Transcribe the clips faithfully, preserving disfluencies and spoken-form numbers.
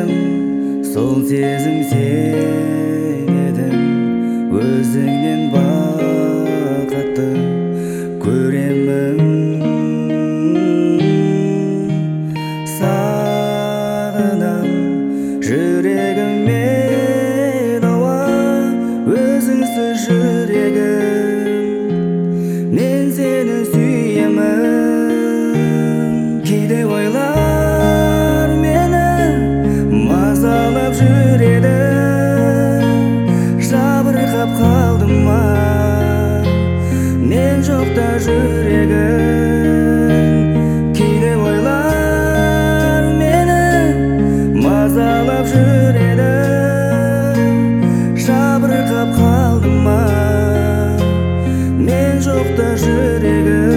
сезім, сол сезім сен едің. Өзіңнен бақытты көремін. Сағынам жүрегіме дауа, өзіңсіз жүрегім, мен сені сүйемін. Кейде ойлар мені мазалап жүреді, жабырқап қалдым ма мен жоқта жүрегім. Кейде ойлар мені мазалап жүреді, жабырқап қалдым ма мен жоқта жүрегім.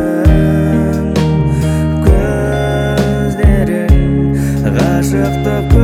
Ғашықтық